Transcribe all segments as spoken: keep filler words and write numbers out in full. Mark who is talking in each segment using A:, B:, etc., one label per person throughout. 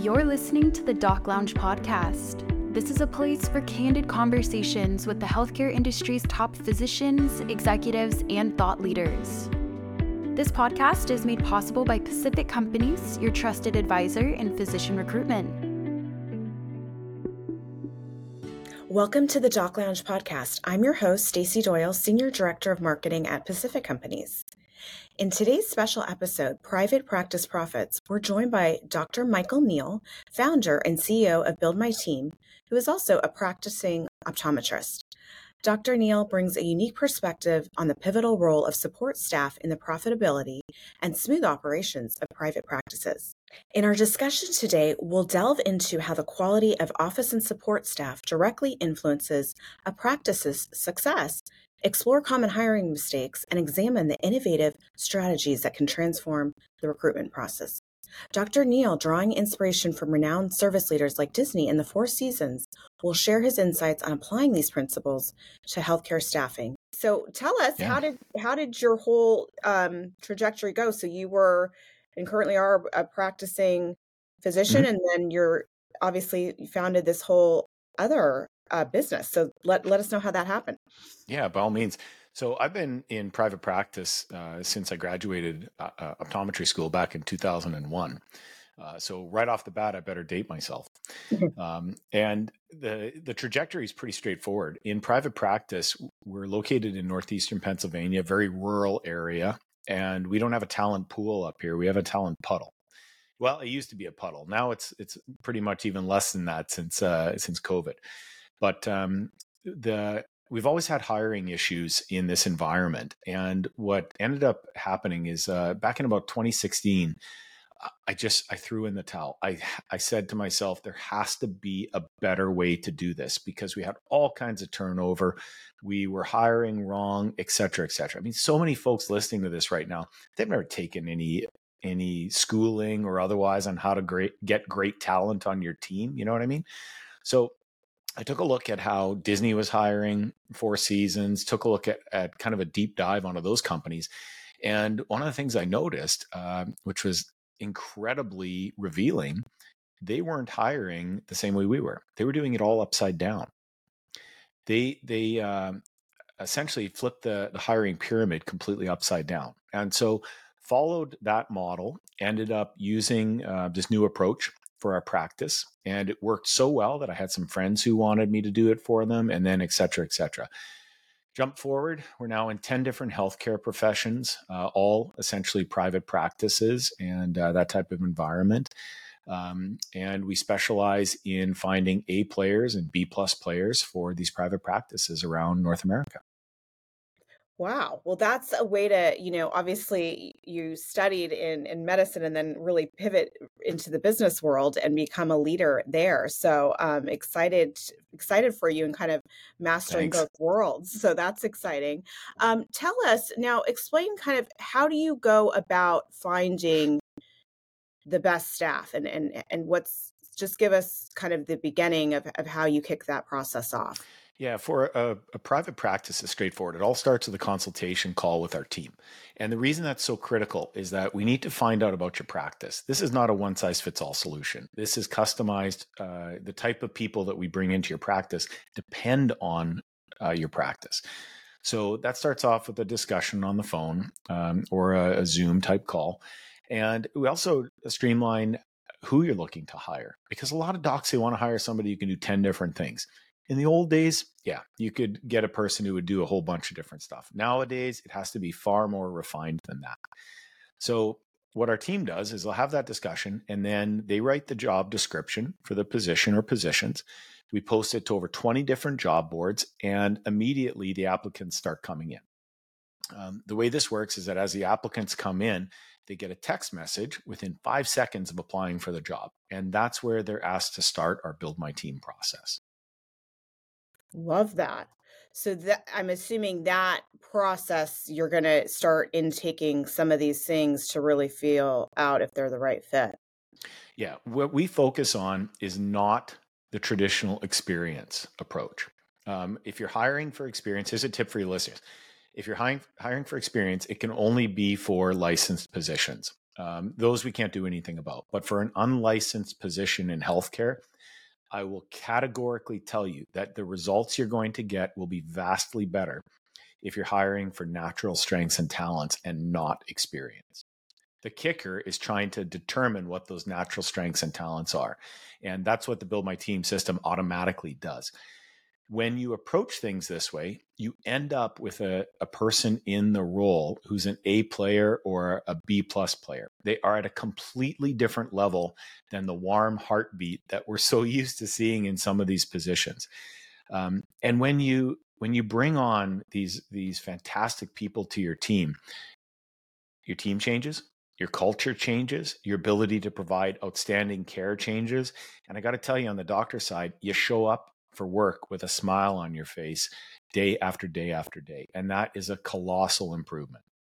A: You're listening to the Doc Lounge podcast. This is a place for candid conversations with the healthcare industry's top physicians, executives, and thought leaders. This podcast is made possible by Pacific Companies, your trusted advisor in physician recruitment.
B: Welcome to the Doc Lounge podcast. I'm your host, Stacey Doyle, Senior Director of Marketing at Pacific Companies. In today's special episode, Private Practice Profits, we're joined by Doctor Michael Neal, founder and C E O of Build My Team, who is also a practicing optometrist. Doctor Neal brings a unique perspective on the pivotal role of support staff in the profitability and smooth operations of private practices. In our discussion today, we'll delve into how the quality of office and support staff directly influences a practice's success, explore common hiring mistakes, and examine the innovative strategies that can transform the recruitment process. Doctor Neal, drawing inspiration from renowned service leaders like Disney and the Four Seasons, will share his insights on applying these principles to healthcare staffing. So tell us, yeah. how did how did your whole um, trajectory go? So you were and currently are a practicing physician, mm-hmm. and then you're obviously you founded this whole other uh, business. So let let us know how that happened.
C: Yeah, by all means. So I've been in private practice uh, since I graduated uh, uh, optometry school back in two thousand one. Uh, so right off the bat, I better date myself. Um, and the the trajectory is pretty straightforward. In private practice, we're located in northeastern Pennsylvania, very rural area, and we don't have a talent pool up here. We have a talent puddle. Well, it used to be a puddle. Now it's it's pretty much even less than that since uh, since COVID. But um, the we've always had hiring issues in this environment. And what ended up happening is uh, back in about twenty sixteen, I just, I threw in the towel. I, I said to myself, there has to be a better way to do this because we had all kinds of turnover. We were hiring wrong, et cetera, et cetera. I mean, so many folks listening to this right now, they've never taken any, any schooling or otherwise on how to great, get great talent on your team. You know what I mean? So I took a look at how Disney was hiring, Four Seasons, took a look at, at kind of a deep dive onto those companies. And one of the things I noticed, uh, which was incredibly revealing, they weren't hiring the same way we were. They were doing it all upside down. They they uh, essentially flipped the, the hiring pyramid completely upside down. And so followed that model, ended up using uh, this new approach for our practice. And it worked so well that I had some friends who wanted me to do it for them, and then et cetera, et cetera. Jump forward, we're now in ten different healthcare professions, uh, all essentially private practices and uh, that type of environment. Um, and we specialize in finding A players and B plus players for these private practices around North America.
B: Wow. Well, that's a way to, you know, obviously you studied in, in medicine and then really pivot into the business world and become a leader there. So um, excited, excited for you and kind of mastering
C: Thanks.
B: both worlds. So that's exciting. Um, tell us now, explain kind of how do you go about finding the best staff and, and, and what's, just give us kind of the beginning of, of how you kick that process off.
C: Yeah, for a, a private practice, it's straightforward. It all starts with a consultation call with our team. And the reason that's so critical is that we need to find out about your practice. This is not a one-size-fits-all solution. This is customized. Uh, the type of people that we bring into your practice depend on uh, your practice. So that starts off with a discussion on the phone um, or a, a Zoom type call. And we also streamline who you're looking to hire, because a lot of docs, they want to hire somebody who can do ten different things. In the old days, yeah, you could get a person who would do a whole bunch of different stuff. Nowadays, it has to be far more refined than that. So what our team does is they'll have that discussion, and then they write the job description for the position or positions. We post it to over twenty different job boards, and immediately the applicants start coming in. Um, the way this works is that as the applicants come in, they get a text message within five seconds of applying for the job. And that's where they're asked to start our Build My Team process.
B: Love that. So that I'm assuming that process, you're going to start intaking some of these things to really feel out if they're the right fit.
C: Yeah. What we focus on is not the traditional experience approach. Um, if you're hiring for experience, here's a tip for your listeners. If you're hiring, hiring for experience, it can only be for licensed positions. Um, those we can't do anything about. But for an unlicensed position in healthcare, I will categorically tell you that the results you're going to get will be vastly better if you're hiring for natural strengths and talents and not experience. The kicker is trying to determine what those natural strengths and talents are. And that's what the Build My Team system automatically does. When you approach things this way, you end up with a, a person in the role who's an A player or a B plus player. They are at a completely different level than the warm heartbeat that we're so used to seeing in some of these positions. Um, and when you when you bring on these these fantastic people to your team, your team changes, your culture changes, your ability to provide outstanding care changes. And I got to tell you, on the doctor side, you show up for work with a smile on your face day after day after day. And that is a colossal improvement.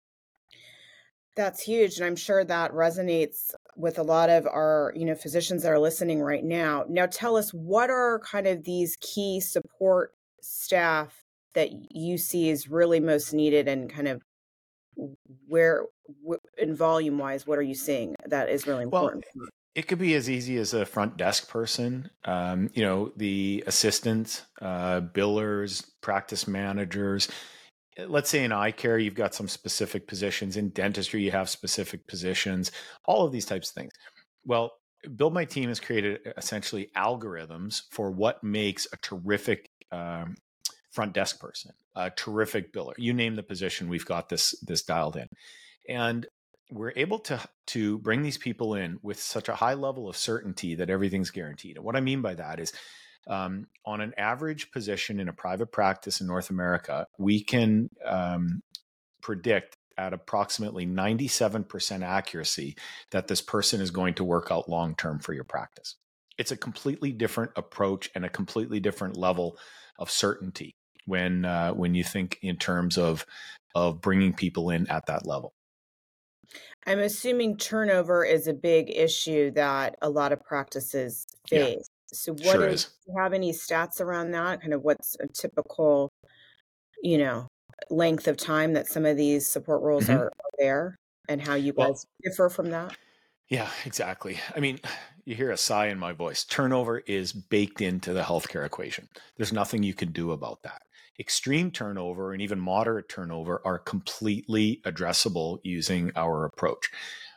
B: That's huge. And I'm sure that resonates with a lot of our, you know, physicians that are listening right now. Now tell us, what are kind of these key support staff that you see is really most needed, and kind of where in volume wise, what are you seeing that is really important?
C: Well, it could be as easy as a front desk person, um, you know, the assistants, uh, billers, practice managers. Let's say in eye care, you've got some specific positions. In dentistry, you have specific positions, all of these types of things. Well, Build My Team has created essentially algorithms for what makes a terrific um, front desk person, a terrific biller. You name the position, we've got this, this dialed in. And we're able to, to bring these people in with such a high level of certainty that everything's guaranteed. And what I mean by that is, um, on an average position in a private practice in North America, we can um, predict at approximately ninety-seven percent accuracy that this person is going to work out long-term for your practice. It's a completely different approach and a completely different level of certainty when uh, when you think in terms of of bringing people in at that level.
B: I'm assuming turnover is a big issue that a lot of practices face. Yeah, so what
C: sure
B: is,
C: is.
B: do you have any stats around that? Kind of what's a typical, you know, length of time that some of these support roles mm-hmm. are there, and how you guys well, differ from that?
C: Yeah, exactly. I mean, you hear a sigh in my voice. Turnover is baked into the healthcare equation. There's nothing you can do about that. Extreme turnover and even moderate turnover are completely addressable using our approach.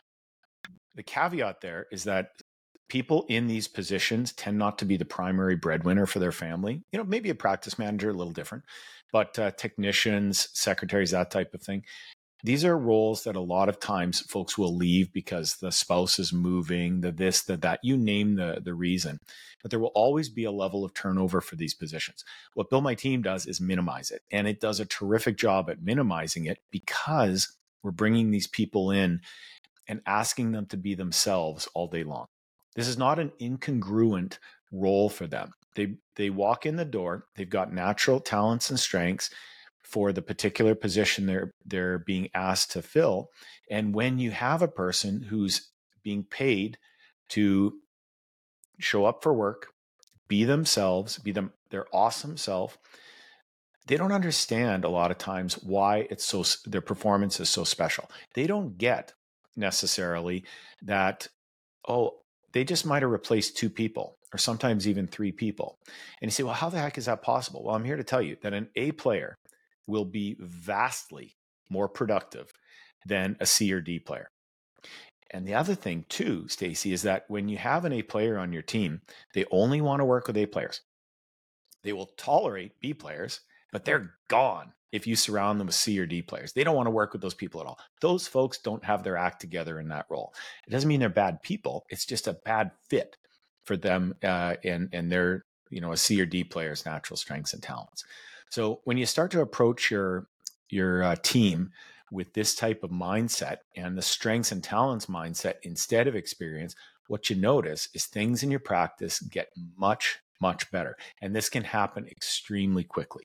C: The caveat there is that people in these positions tend not to be the primary breadwinner for their family. You know, maybe a practice manager, a little different, but uh, technicians, secretaries, that type of thing. These are roles that a lot of times folks will leave because the spouse is moving, the this, the that, you name the, the reason. But there will always be a level of turnover for these positions. What Build My Team does is minimize it. And it does a terrific job at minimizing it because we're bringing these people in and asking them to be themselves all day long. This is not an incongruent role for them. They, they walk in the door, they've got natural talents and strengths for the particular position they're they're being asked to fill. And when you have a person who's being paid to show up for work, be themselves, be them their awesome self, they don't understand a lot of times why it's so their performance is so special. They don't get necessarily that, oh, they just might have replaced two people or sometimes even three people. And you say, well, how the heck is that possible? Well, I'm here to tell you that an A player will be vastly more productive than a C or D player. And the other thing too, Stacey, is that when you have an A player on your team, they only want to work with A players. They will tolerate B players, but they're gone if you surround them with C or D players. They don't want to work with those people at all. Those folks don't have their act together in that role. It doesn't mean they're bad people. It's just a bad fit for them uh, and, and their, you know, a C or D player's natural strengths and talents. So when you start to approach your your uh, team with this type of mindset and the strengths and talents mindset instead of experience, what you notice is things in your practice get much, much better. And this can happen extremely quickly.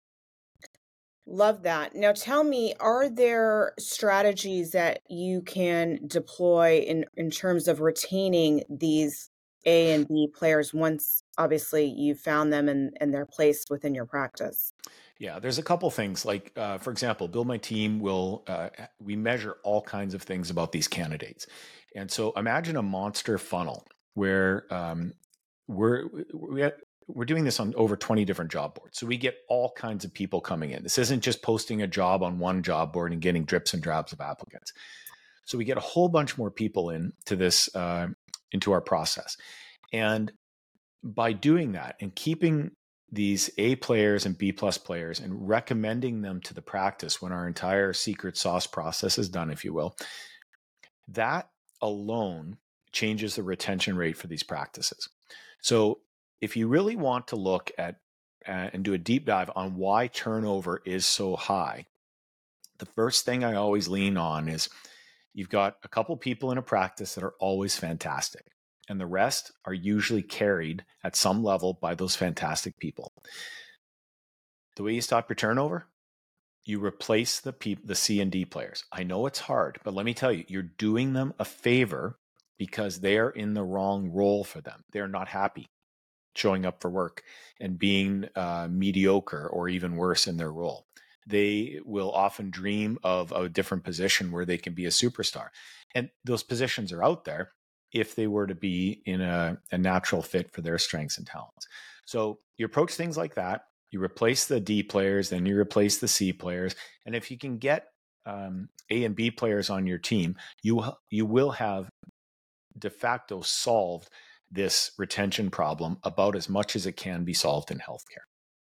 B: Love that. Now tell me, are there strategies that you can deploy in, in terms of retaining these A and B players once obviously you found them and, and they're placed within your practice?
C: Yeah, there's a couple things. Like, uh, for example, Build My Team will, uh, we measure all kinds of things about these candidates. And so imagine a monster funnel where um, we're, we, we're doing this on over twenty different job boards. So we get all kinds of people coming in. This isn't just posting a job on one job board and getting drips and drabs of applicants. So we get a whole bunch more people into this, uh, into our process. And by doing that and keeping these A players and B plus players and recommending them to the practice when our entire secret sauce process is done, if you will, that alone changes the retention rate for these practices. So if you really want to look at uh, and do a deep dive on why turnover is so high, the first thing I always lean on is you've got a couple people in a practice that are always fantastic, and the rest are usually carried at some level by those fantastic people. The way you stop your turnover, you replace the P- the C and D players. I know it's hard, but let me tell you, you're doing them a favor because they are in the wrong role for them. They're not happy showing up for work and being uh, mediocre or even worse in their role. They will often dream of a different position where they can be a superstar. And those positions are out there if they were to be in a, a natural fit for their strengths and talents. So you approach things like that. You replace the D players, then you replace the C players. And if you can get um, A and B players on your team, you, you will have de facto solved this retention problem about as much as it can be solved in healthcare.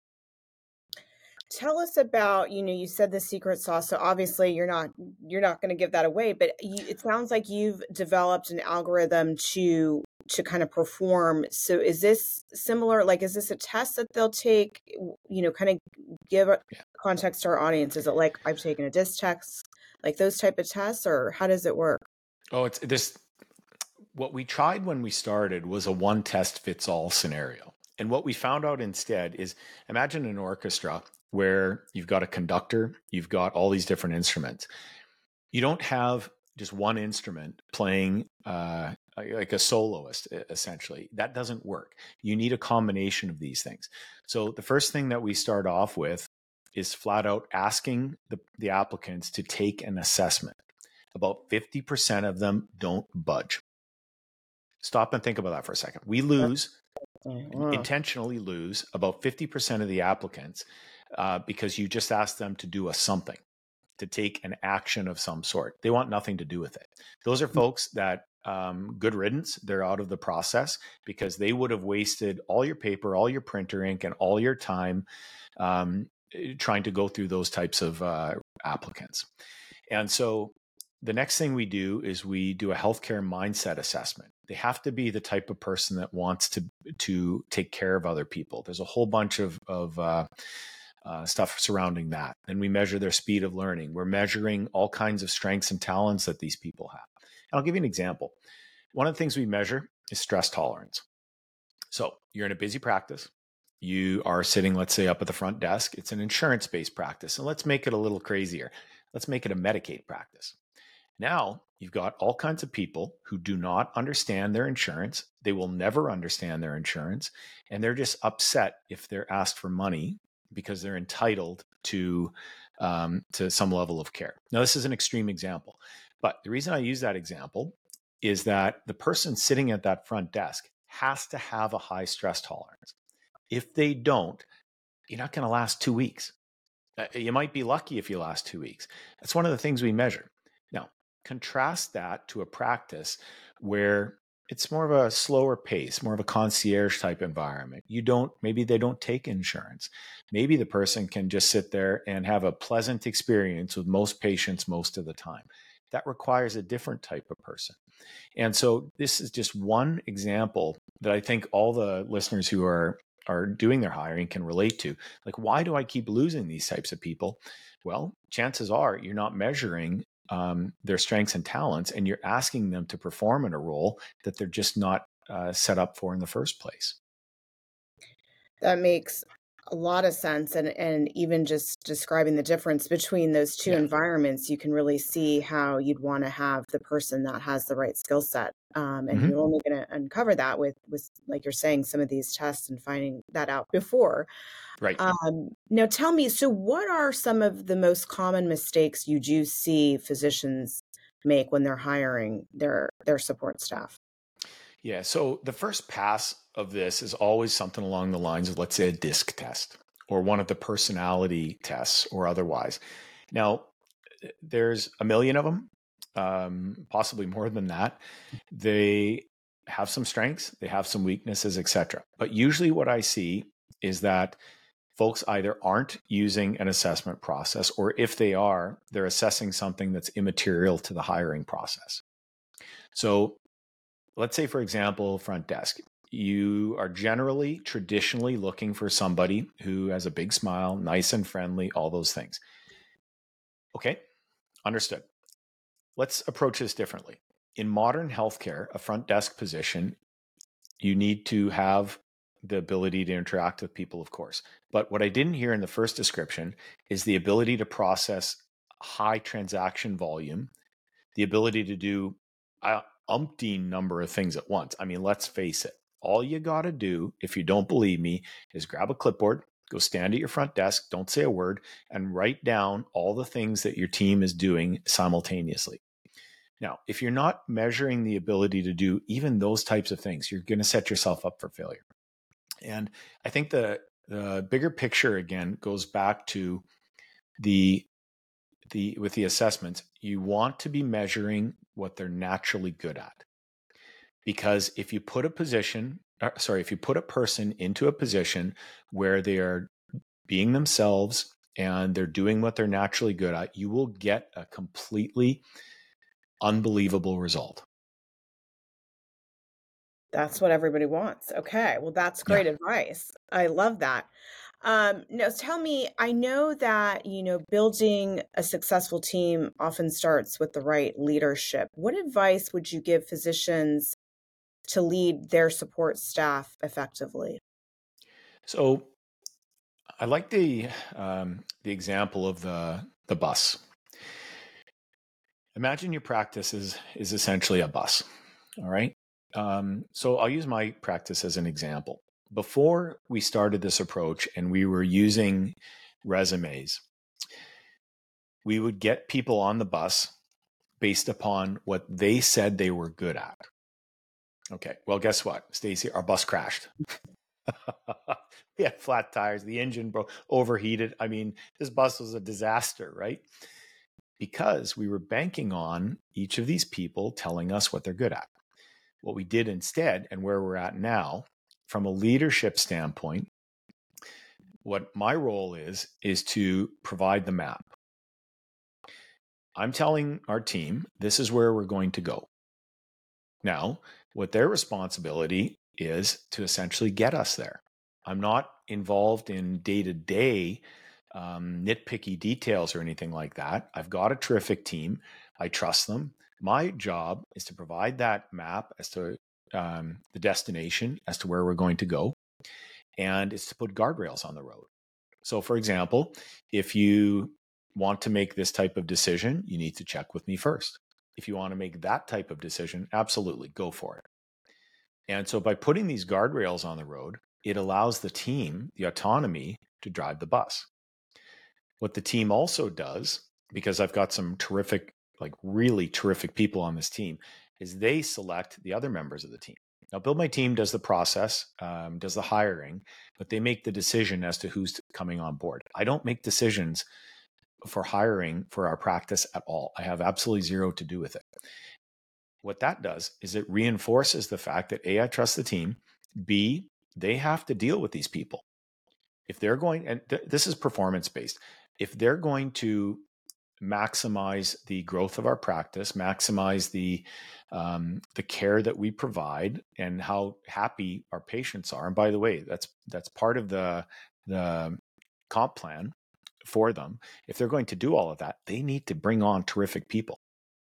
B: Tell us about, you know, you said the secret sauce. So obviously you're not you're not going to give that away, but you, it sounds like you've developed an algorithm to to kind of perform. So is this similar? Like, is this a test that they'll take? You know, kind of give context to our audience. Is it like I've taken a disc test, like those type of tests, or how does it work?
C: Oh, it's this. What we tried when we started was a one test fits all scenario. And what we found out instead is imagine an orchestra where you've got a conductor, you've got all these different instruments. You don't have just one instrument playing uh, like a soloist, essentially. That doesn't work. You need a combination of these things. So the first thing that we start off with is flat out asking the, the applicants to take an assessment. About fifty percent of them don't budge. Stop and think about that for a second. We lose, mm-hmm. intentionally lose about fifty percent of the applicants uh, because you just asked them to do a something, to take an action of some sort. They want nothing to do with it. Those are folks that, um, good riddance, they're out of the process because they would have wasted all your paper, all your printer ink, and all your time um, trying to go through those types of uh, applicants. And so the next thing we do is we do a healthcare mindset assessment. They have to be the type of person that wants to to take care of other people. There's a whole bunch of, of uh, uh, stuff surrounding that. And we measure their speed of learning. We're measuring all kinds of strengths and talents that these people have. And I'll give you an example. One of the things we measure is stress tolerance. So you're in a busy practice. You are sitting, let's say, up at the front desk. It's an insurance-based practice. And let's make it a little crazier. Let's make it a Medicaid practice. Now, you've got all kinds of people who do not understand their insurance. They will never understand their insurance. And they're just upset if they're asked for money because they're entitled to, um, to some level of care. Now, this is an extreme example. But the reason I use that example is that the person sitting at that front desk has to have a high stress tolerance. If they don't, you're not going to last two weeks. You might be lucky if you last two weeks. That's one of the things we measure. Now, contrast that to a practice where it's more of a slower pace, more of a concierge type environment. You don't, maybe they don't take insurance. Maybe the person can just sit there and have a pleasant experience with most patients most of the time. That requires a different type of person. And so this is just one example that I think all the listeners who are are doing their hiring can relate to. Like, why do I keep losing these types of people? Well, chances are you're not measuring um, their strengths and talents, and you're asking them to perform in a role that they're just not uh, set up for in the first place.
B: That makes a lot of sense. And, and even just describing the difference between those two
C: Yeah.
B: environments, you can really see how you'd want to have the person that has the right skill set. Um, and
C: hmm
B: you're only going to uncover that with, with, like you're saying, some of these tests and finding that out before.
C: Right.
B: Um, now, tell me, so what are some of the most common mistakes you do see physicians make when they're hiring their their support staff?
C: Yeah. So the first pass of this is always something along the lines of, let's say, a DISC test or one of the personality tests or otherwise. Now, there's a million of them, um, possibly more than that. They have some strengths, they have some weaknesses, et cetera. But usually what I see is that folks either aren't using an assessment process, or if they are, they're assessing something that's immaterial to the hiring process. So let's say, for example, front desk. You are generally, traditionally looking for somebody who has a big smile, nice and friendly, all those things. Okay, understood. Let's approach this differently. In modern healthcare, a front desk position, you need to have the ability to interact with people, of course. But what I didn't hear in the first description is the ability to process high transaction volume, the ability to do a umpteen number of things at once. I mean, let's face it. All you got to do, if you don't believe me, is grab a clipboard, go stand at your front desk, don't say a word, and write down all the things that your team is doing simultaneously. Now, if you're not measuring the ability to do even those types of things, you're going to set yourself up for failure. And I think the the bigger picture again goes back to the the with the assessments. You want to be measuring what they're naturally good at, because if you put a position, uh, sorry, if you put a person into a position where they are being themselves and they're doing what they're naturally good at, you will get a completely unbelievable result.
B: That's what everybody wants. Okay. Well, that's
C: Yeah.
B: great advice. I love that. Um, now tell me, I know that, you know, building a successful team often starts with the right leadership. What advice would you give physicians to lead their support staff effectively?
C: So I like the um, the example of the the bus. Imagine your practice is is essentially a bus. All right. Um, so I'll use my practice as an example. Before we started this approach and we were using resumes, we would get people on the bus based upon what they said they were good at. Okay. Well, guess what, Stacy? Our bus crashed. We had flat tires. The engine broke, overheated. I mean, this bus was a disaster, right? Because we were banking on each of these people telling us what they're good at. What we did instead, and where we're at now, from a leadership standpoint, what my role is, is to provide the map. I'm telling our team, this is where we're going to go. Now, what their responsibility is to essentially get us there. I'm not involved in day-to-day um, nitpicky details or anything like that. I've got a terrific team. I trust them. My job is to provide that map as to um, the destination, as to where we're going to go, and it's to put guardrails on the road. So, for example, if you want to make this type of decision, you need to check with me first. If you want to make that type of decision, absolutely go for it. And so by putting these guardrails on the road, it allows the team the autonomy to drive the bus. What the team also does, because I've got some terrific, like really terrific people on this team, is they select the other members of the team. Now, Build My Team does the process, um, does the hiring, but they make the decision as to who's coming on board. I don't make decisions for hiring for our practice at all. I have absolutely zero to do with it. What that does is it reinforces the fact that A, I trust the team, B, they have to deal with these people. If they're going, and th- this is performance based, if they're going to maximize the growth of our practice, maximize the um, the care that we provide, and how happy our patients are. And by the way, that's that's part of the the comp plan for them. If they're going to do all of that, they need to bring on terrific people.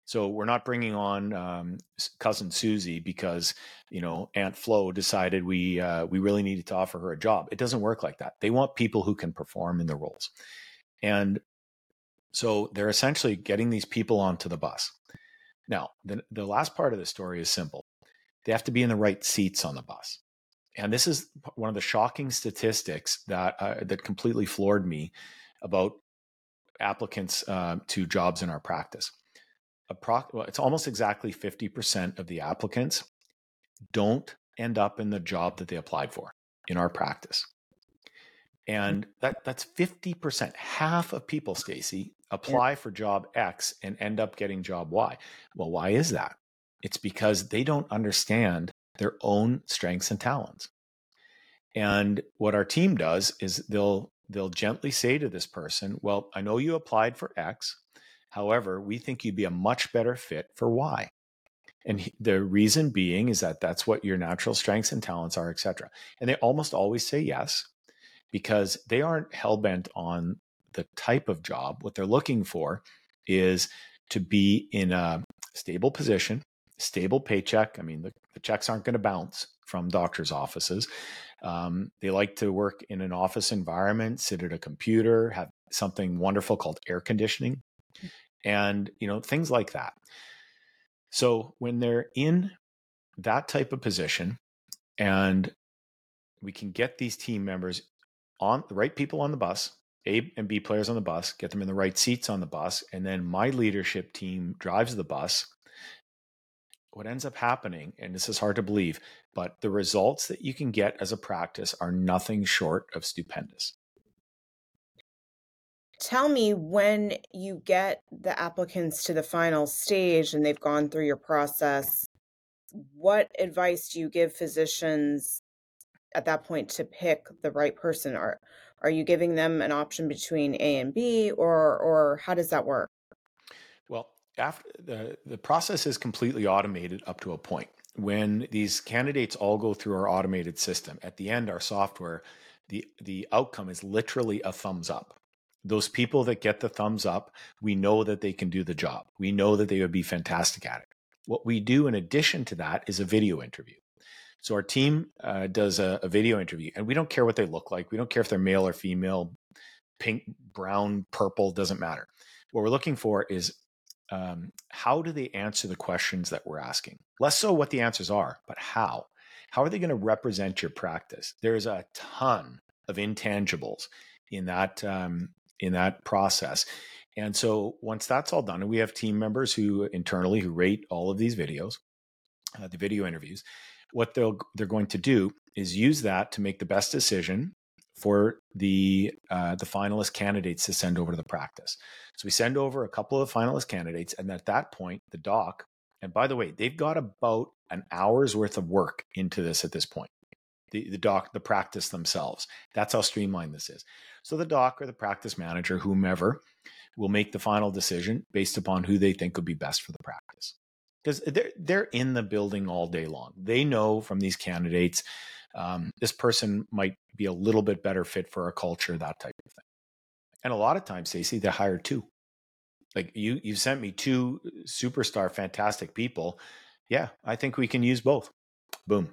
C: So we're not bringing on um, cousin Susie because, you know, Aunt Flo decided we uh, we really needed to offer her a job. It doesn't work like that. They want people who can perform in the roles. And so they're essentially getting these people onto the bus. Now, the, the last part of the story is simple. They have to be in the right seats on the bus. And this is one of the shocking statistics that uh, that completely floored me about applicants uh, to jobs in our practice. Appro- well, it's almost exactly fifty percent of the applicants don't end up in the job that they applied for in our practice. And that that's fifty percent. Half of people, Stacey, apply for job X and end up getting job Y. Well, why is that? It's because they don't understand their own strengths and talents. And what our team does is they'll they'll gently say to this person, well, I know you applied for X. However, we think you'd be a much better fit for Y. And he, the reason being is that that's what your natural strengths and talents are, et cetera. And they almost always say yes, because they aren't hell-bent on the type of job. What they're looking for is to be in a stable position, stable paycheck. I mean, the, the checks aren't going to bounce from doctors' offices. Um, they like to work in an office environment, sit at a computer, have something wonderful called air conditioning, and you know, things like that. So when they're in that type of position, and we can get these team members on the right people on the bus, A and B players on the bus, get them in the right seats on the bus, and then my leadership team drives the bus. What ends up happening, and this is hard to believe, but the results that you can get as a practice are nothing short of stupendous.
B: Tell me, when you get the applicants to the final stage and they've gone through your process, what advice do you give physicians at that point to pick the right person? Are are you giving them an option between A and B, or or how does that work?
C: Well, after the, the process is completely automated up to a point. When these candidates all go through our automated system, at the end, our software, the, the outcome is literally a thumbs up. Those people that get the thumbs up, we know that they can do the job. We know that they would be fantastic at it. What we do in addition to that is a video interview. So our team uh, does a, a video interview, and we don't care what they look like. We don't care if they're male or female, pink, brown, purple, doesn't matter. What we're looking for is um, how do they answer the questions that we're asking? Less so what the answers are, but how. How are they going to represent your practice? There's a ton of intangibles in that um, in that process. And so once that's all done, and we have team members who internally who rate all of these videos, uh, the video interviews, what they'll they're going to do is use that to make the best decision for the uh, the finalist candidates to send over to the practice. So we send over a couple of finalist candidates, and at that point, the doc, and by the way, they've got about an hour's worth of work into this at this point. The, the doc, the practice themselves. That's how streamlined this is. So the doc or the practice manager, whomever, will make the final decision based upon who they think would be best for the practice. Because they're, they're in the building all day long. They know from these candidates, um, this person might be a little bit better fit for our culture, that type of thing. And a lot of times, Stacey, they hire two. Like you, you sent me two superstar, fantastic people. Yeah, I think we can use both. Boom.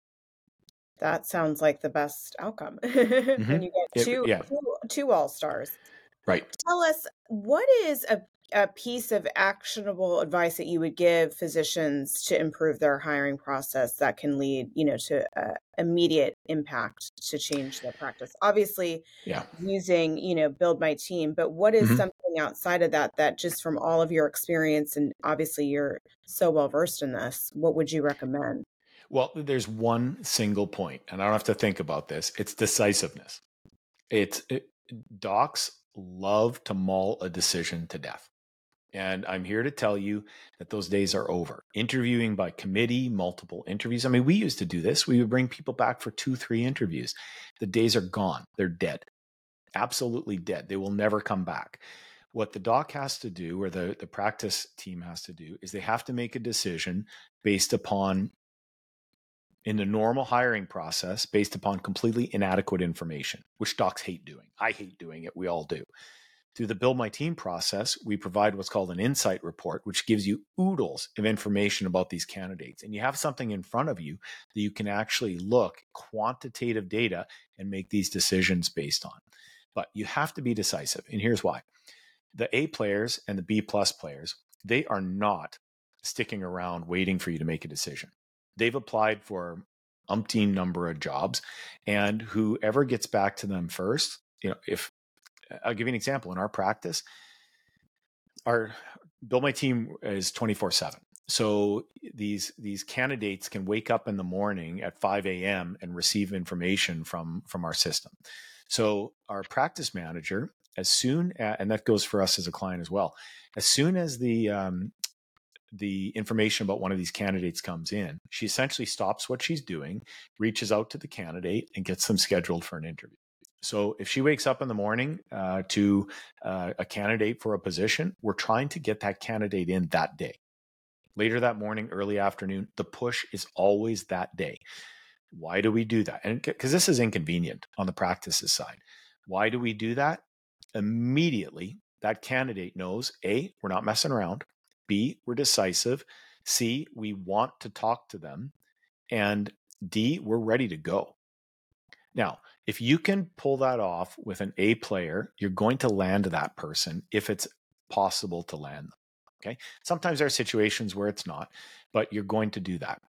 B: That sounds like the best outcome. Mm-hmm. When you get two, it, yeah. two, two all-stars.
C: Right.
B: Tell us, what is a, a piece of actionable advice that you would give physicians to improve their hiring process that can lead, you know, to uh, immediate impact to change their practice? Obviously, yeah. using, you know, Build My Team, but what is mm-hmm. something outside of that, that just from all of your experience, and obviously you're so well versed in this, what would you recommend?
C: Well, there's one single point, and I don't have to think about this. It's decisiveness. It's it, docs love to maul a decision to death. And I'm here to tell you that those days are over. Interviewing by committee, multiple interviews. I mean, we used to do this. We would bring people back for two, three interviews. The days are gone. They're dead. Absolutely dead. They will never come back. What the doc has to do, or the, the practice team has to do, is they have to make a decision based upon, in the normal hiring process, based upon completely inadequate information, which docs hate doing. I hate doing it. We all do. Through the Build My Team process, we provide what's called an insight report, which gives you oodles of information about these candidates. And you have something in front of you that you can actually look quantitative data and make these decisions based on. But you have to be decisive. And here's why. The A players and the B plus players, they are not sticking around waiting for you to make a decision. They've applied for umpteen number of jobs, and whoever gets back to them first, you know, if I'll give you an example. In our practice, our Build My Team is twenty-four seven. So these these candidates can wake up in the morning at five a.m. and receive information from, from our system. So our practice manager, as soon as, and that goes for us as a client as well, as soon as the um, the information about one of these candidates comes in, she essentially stops what she's doing, reaches out to the candidate, and gets them scheduled for an interview. So if she wakes up in the morning uh, to uh, a candidate for a position, we're trying to get that candidate in that day. Later that morning, early afternoon, the push is always that day. Why do we do that? And because this is inconvenient on the practices side. Why do we do that? Immediately, that candidate knows, A, we're not messing around. B, we're decisive. C, we want to talk to them. And D, we're ready to go. Now, if you can pull that off with an A player, you're going to land that person if it's possible to land them. Okay. Sometimes there are situations where it's not, but you're going to do that.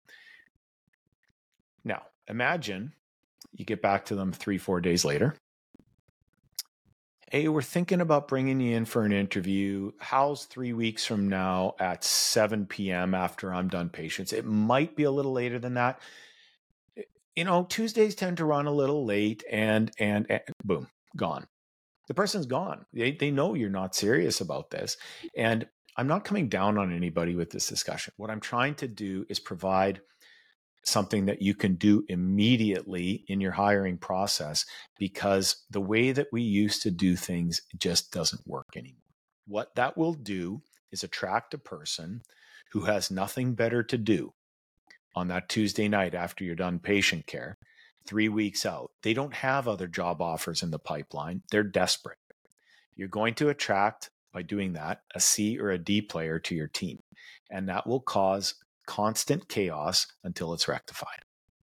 C: Now, imagine you get back to them three, four days later. Hey, we're thinking about bringing you in for an interview. How's three weeks from now at seven p.m. after I'm done patients? It might be a little later than that. You know, Tuesdays tend to run a little late, and and, and boom, gone. The person's gone. They they know you're not serious about this. And I'm not coming down on anybody with this discussion. What I'm trying to do is provide something that you can do immediately in your hiring process, because the way that we used to do things just doesn't work anymore. What that will do is attract a person who has nothing better to do on that Tuesday night after you're done patient care, three weeks out. They don't have other job offers in the pipeline. They're desperate. You're going to attract, by doing that, a C or a D player to your team. And that will cause constant chaos until it's rectified.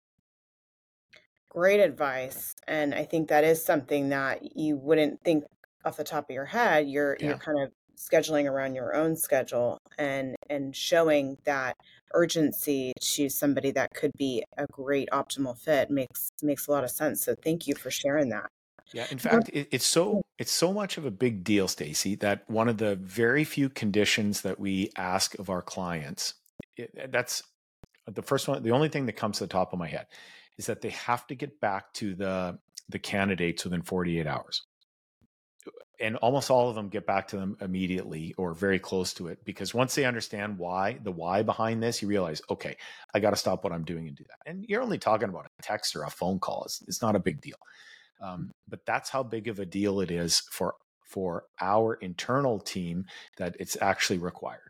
B: Great advice. And I think that is something that you wouldn't think off the top of your head. You're
C: Yeah.
B: you're kind of scheduling around your own schedule and and showing that urgency to somebody that could be a great optimal fit makes makes a lot of sense. So thank you for sharing that.
C: Yeah, in fact, it, it's so it's so much of a big deal, Stacey, that one of the very few conditions that we ask of our clients, it, that's the first one. The only thing that comes to the top of my head is that they have to get back to the the candidates within forty-eight hours. And almost all of them get back to them immediately or very close to it, because once they understand why, the why behind this, you realize, okay, I got to stop what I'm doing and do that. And you're only talking about a text or a phone call. It's, it's not a big deal. Um, but that's how big of a deal it is for for our internal team that it's actually required.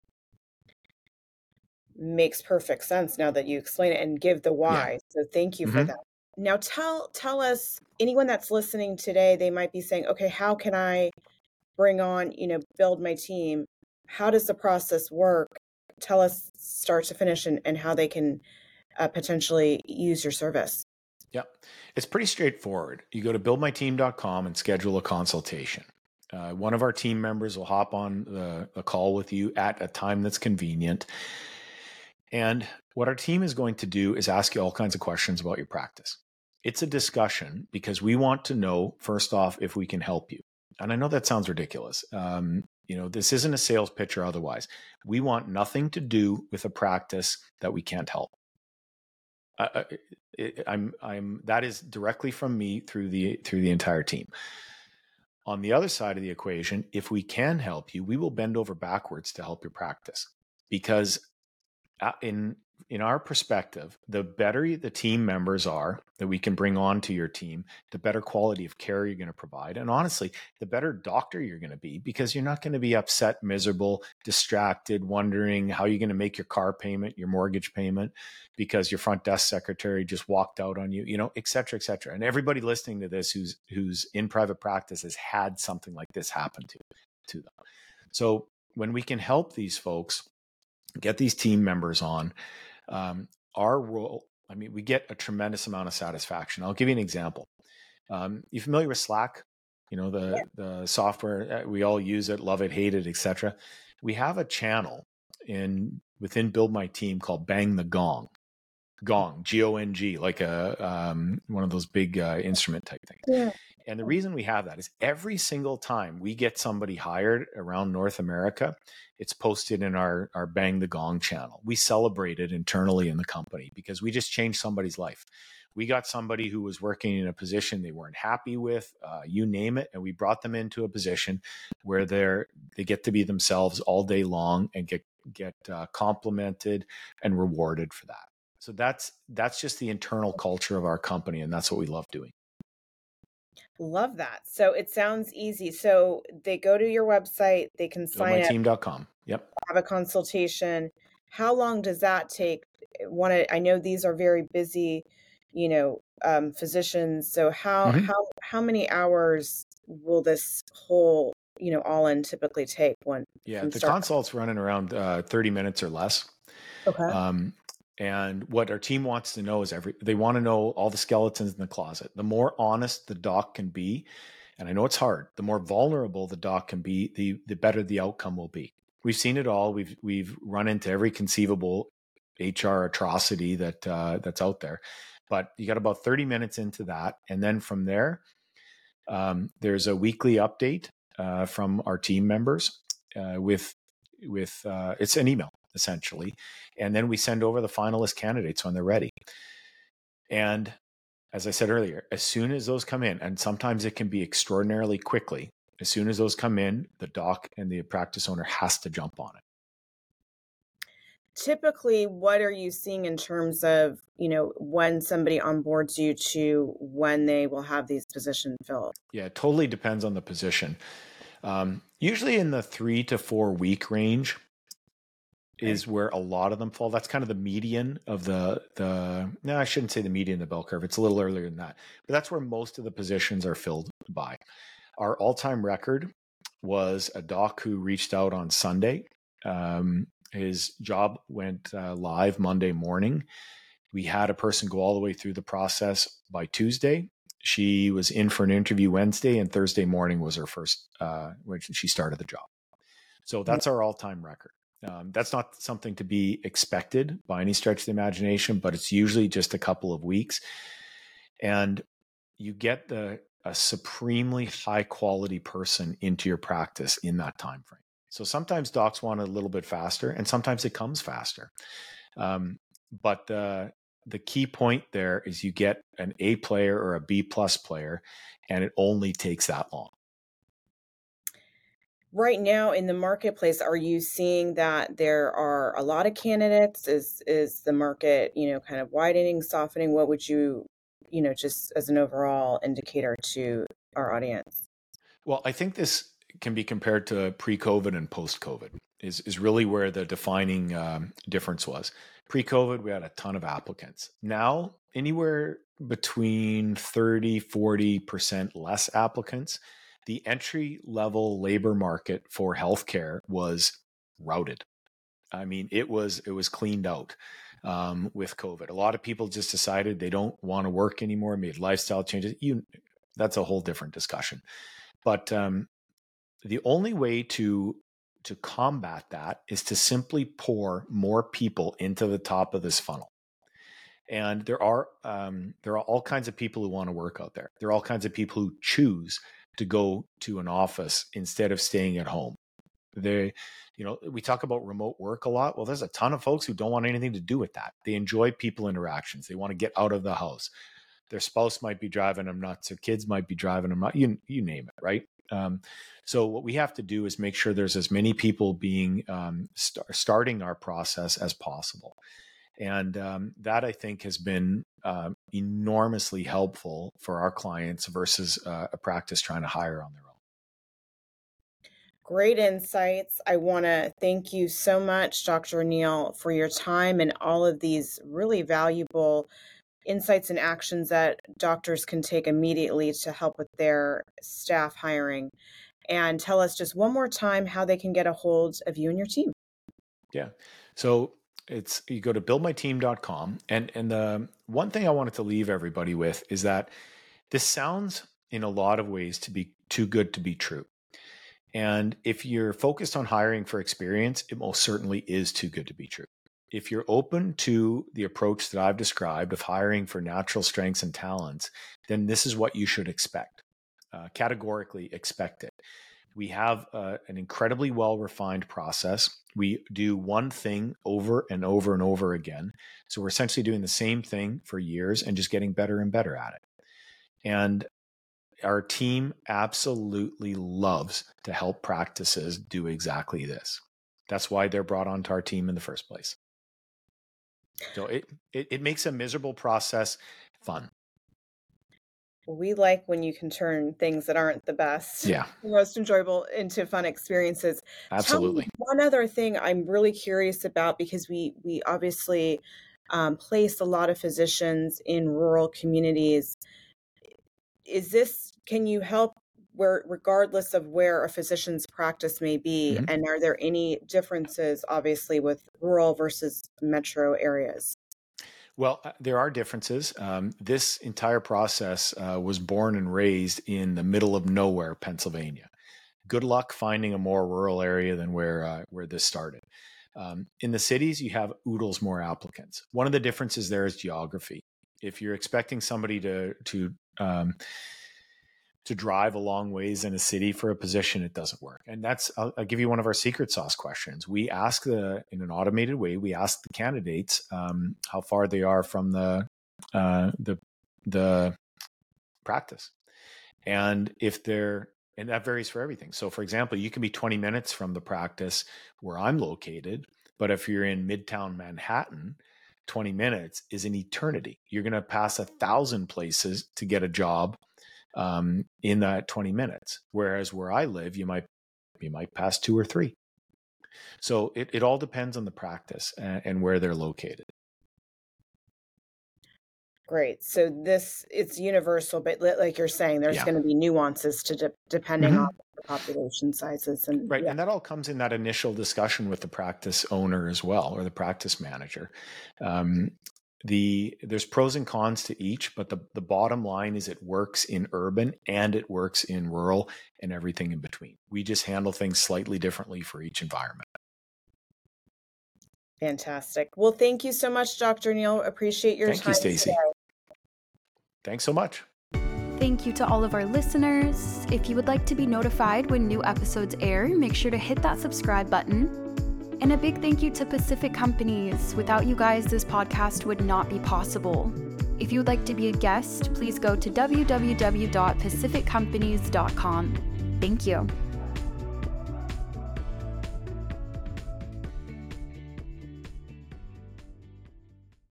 B: Makes perfect sense now that you explain it and give the why.
C: Yeah.
B: So thank you
C: Mm-hmm.
B: for that. Now tell tell us, anyone that's listening today, they might be saying, okay, how can I bring on, you know, build my team? How does the process work? Tell us start to finish and, and how they can uh, potentially use your service.
C: Yep. It's pretty straightforward. You go to build my team dot com and schedule a consultation. Uh, one of our team members will hop on the, a call with you at a time that's convenient. And what our team is going to do is ask you all kinds of questions about your practice. It's a discussion because we want to know, first off, if we can help you. And I know that sounds ridiculous. Um, you know, this isn't a sales pitch or otherwise. We want nothing to do with a practice that we can't help. Uh, it, I'm, I'm, that is directly from me through the, through the entire team. On the other side of the equation, if we can help you, we will bend over backwards to help your practice, because in, in our perspective, the better the team members are that we can bring on to your team, the better quality of care you're going to provide. And honestly, the better doctor you're going to be, because you're not going to be upset, miserable, distracted, wondering how you're going to make your car payment, your mortgage payment, because your front desk secretary just walked out on you, you know, et cetera, et cetera. And everybody listening to this who's who's in private practice has had something like this happen to, to them. So when we can help these folks, get these team members on, Um, our role, I mean, we get a tremendous amount of satisfaction. I'll give you an example. Um, you familiar with Slack? You know, the,
B: Yeah.
C: the software, we all use it, love it, hate it, et cetera. We have a channel in within Build My Team called Bang the Gong. Gong, G O N G, like a um, one of those big uh, instrument type things.
B: Yeah.
C: And the reason we have that is every single time we get somebody hired around North America, it's posted in our, our Bang the Gong channel. We celebrate it internally in the company because we just changed somebody's life. We got somebody who was working in a position they weren't happy with, uh, you name it, and we brought them into a position where they're they get to be themselves all day long and get get uh, complimented and rewarded for that. So that's that's just the internal culture of our company, and that's what we love doing.
B: Love that. So it sounds easy. So they go to your website, they can
C: build my
B: sign up,
C: team dot com. Yep.
B: have a consultation. How long does that take? One, I know these are very busy, you know, um, physicians. So how
C: Mhm.
B: how how many hours will this whole, you know, all in typically take one
C: Yeah,
B: from
C: the
B: start?
C: consult's running around uh, thirty minutes or less.
B: Okay.
C: Um, and what our team wants to know is every they want to know all the skeletons in the closet. The more honest the doc can be, and I know it's hard, the more vulnerable the doc can be, the the better the outcome will be. We've seen it all. We've we've run into every conceivable H R atrocity that uh, that's out there. But you got about thirty minutes into that, and then from there, um, there's a weekly update uh, from our team members uh, with with uh, it's an email essentially, and then we send over the finalist candidates when they're ready. And as I said earlier, as soon as those come in, and sometimes it can be extraordinarily quickly, as soon as those come in, the doc and the practice owner has to jump on it.
B: Typically, what are you seeing in terms of, you know, when somebody onboards you to when they will have these positions filled?
C: Yeah, it totally depends on the position. Um, usually in the three to four week range is where a lot of them fall. That's kind of the median of the, the no, I shouldn't say the median of the bell curve. It's a little earlier than that, but that's where most of the positions are filled by. Our all-time record was a doc who reached out on Sunday. Um, his job went uh, live Monday morning. We had a person go all the way through the process by Tuesday. She was in for an interview Wednesday, and Thursday morning was her first, uh, when she started the job. So that's our all-time record. Um, that's not something to be expected by any stretch of the imagination, but it's usually just a couple of weeks. And you get the a supremely high quality person into your practice in that time frame. So sometimes docs want it a little bit faster, and sometimes it comes faster. Um, but the the key point there is you get an A player or a B plus player, and it only takes that long.
B: Right now in the marketplace, are you seeing that there are a lot of candidates? Is is the market, you know, kind of widening, softening? What would you, you know, just as an overall indicator to our audience?
C: Well, I think this can be compared to pre-COVID and post-COVID is, is really where the defining um, difference was. Pre-COVID, we had a ton of applicants. Now, anywhere between thirty, forty percent less applicants. The entry-level labor market for healthcare was routed. I mean, it was it was cleaned out um, with COVID. A lot of people just decided they don't want to work anymore, made lifestyle changes. You, that's a whole different discussion. But um, the only way to to combat that is to simply pour more people into the top of this funnel. And there are um, there are all kinds of people who want to work out there. There are all kinds of people who choose to go to an office instead of staying at home. They, you know, we talk about remote work a lot. Well, there's a ton of folks who don't want anything to do with that. They enjoy people interactions. They want to get out of the house. Their spouse might be driving them nuts. Their kids might be driving them nuts. You, you name it, right? Um, so what we have to do is make sure there's as many people being um, st- starting our process as possible. And um, that I think has been um, enormously helpful for our clients versus uh, a practice trying to hire on their own.
B: Great insights. I want to thank you so much, Doctor Neal, for your time and all of these really valuable insights and actions that doctors can take immediately to help with their staff hiring. And tell us just one more time how they can get a hold of you and your team.
C: Yeah. So it's, you go to build my team dot com. And, and the one thing I wanted to leave everybody with is that this sounds in a lot of ways to be too good to be true. And if you're focused on hiring for experience, it most certainly is too good to be true. If you're open to the approach that I've described of hiring for natural strengths and talents, then this is what you should expect. Uh, categorically expect it. We have uh, an incredibly well-refined process. We do one thing over and over and over again. So we're essentially doing the same thing for years and just getting better and better at it. And our team absolutely loves to help practices do exactly this. That's why they're brought onto our team in the first place. So it, it, it makes a miserable process fun.
B: We like when you can turn things that aren't the best,
C: yeah,
B: the most enjoyable into fun experiences.
C: Absolutely.
B: Tell me one other thing I'm really curious about, because we we obviously um, place a lot of physicians in rural communities. Is this, can you help where, regardless of where a physician's practice may be, mm-hmm. and are there any differences, obviously, with rural versus metro areas?
C: Well, uh, there are differences. Um, this entire process uh, was born and raised in the middle of nowhere, Pennsylvania. Good luck finding a more rural area than where uh, where this started. Um, in the cities, you have oodles more applicants. One of the differences there is geography. If you're expecting somebody to to um, to drive a long ways in a city for a position, it doesn't work. And that's, I'll, I'll give you one of our secret sauce questions. We ask the, in an automated way, we ask the candidates um, how far they are from the, uh, the, the practice. And if they're, and that varies for everything. So for example, you can be twenty minutes from the practice where I'm located, but if you're in Midtown Manhattan, twenty minutes is an eternity. You're going to pass a thousand places to get a job um, in that twenty minutes. Whereas where I live, you might, you might pass two or three. So it, it all depends on the practice and, and where they're located.
B: Great. So this, it's universal, but like you're saying, there's
C: Yeah.
B: going to be nuances to de- depending
C: Mhm.
B: on the population sizes. And
C: Right.
B: yeah.
C: And that all comes in that initial discussion with the practice owner as well, or the practice manager. Um, the there's pros and cons to each, but the, the bottom line is it works in urban and it works in rural and everything in between. We just handle things slightly differently for each environment.
B: Fantastic. Well, thank you so much, Doctor Neal. Appreciate your
C: Thank
B: time
C: you, Stacey.
B: today.
C: Thanks so much.
A: Thank you to all of our listeners. If you would like to be notified when new episodes air, make sure to hit that subscribe button. And a big thank you to Pacific Companies. Without you guys, this podcast would not be possible. If you would like to be a guest, please go to w w w dot pacific companies dot com. Thank you.